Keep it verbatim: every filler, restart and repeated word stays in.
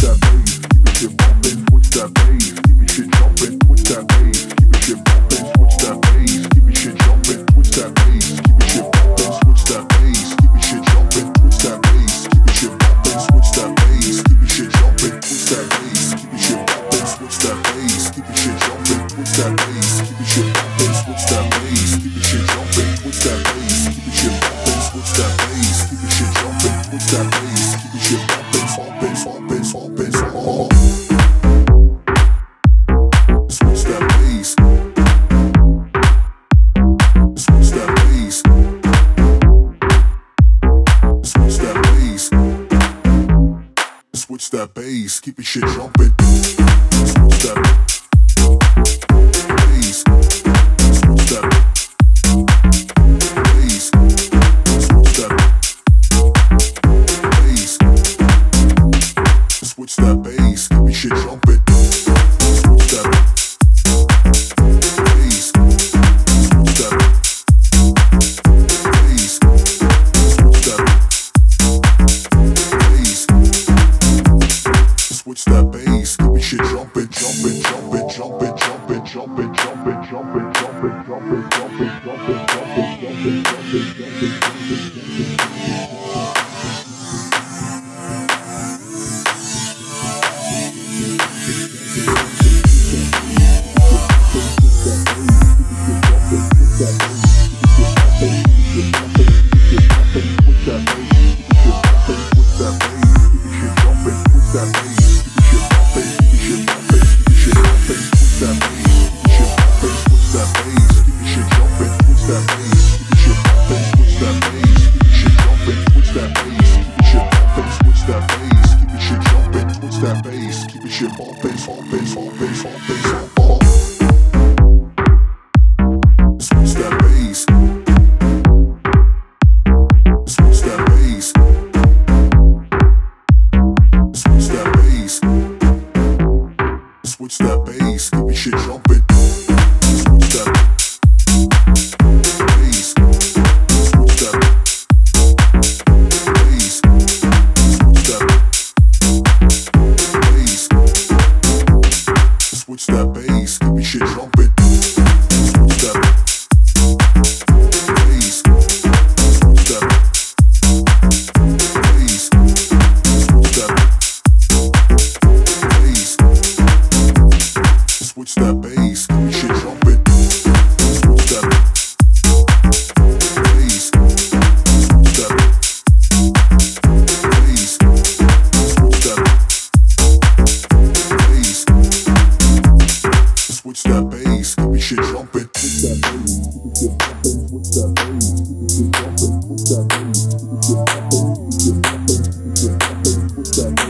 that bass, keep it shit bumpin', switch that bass, keep it shit jumpin', switch that bass, keep it shit bumpin', switch that bass, keep it shit jumpin', switch that bass, keep it shit bumpin', switch that bass, keep it shit jumpin', switch that bass, keep it shit bumpin', switch that bass, keep it shit jumpin', switch that bass, keep it shit bumpin', switch that bass, keep it shit jumpin', switch that bass, keep it shit bumpin', switch that bass, keep it shit jumpin', switch that bass, keep it shit bumpin', switch that bass, keep it shit jumpin', switch that bass, keep it shit bumpin', bumpin', bumpin', bumpin', oh. Switch that bass, switch that bass, switch that bass, switch that bass, keep it shit jumpin'. Switch that bass, switch that bass, switch that bass, switch that bass, keep it shit jumpin'. Switch that bass, switch that bass, switch that bass, switch that bass, keep it shit jumpin', jumpin', jumpin', jumpin', jumpin', jumpin', jumpin', jumpin', jumpin', jumpin', jumpin', jumpin', jumpin', jumpin', jumpin', jumpin', that bass, keep it shit bumpin', bumpin', bumpin', bumpin', oh. Switch that bass, switch that bass, switch that bass, switch that bass, keep it shit jumpin'. Switch that bass, switch that bass, switch that switch that bass, keep me shit jumpin'. Switch that bass, switch that bass, switch that bass, switch that bass, keep me shit jumpin'. Switch that bass, switch that bass, switch that bass, switch that bass, keep me shit jumpin'. Switch that bass, keep it shit jumpin'. Switch that bass, keep it shit jumpin'. Switch that bass, keep it shit jumpin'. Keep it shit jumpin', keep it shit jumpin'. Switch that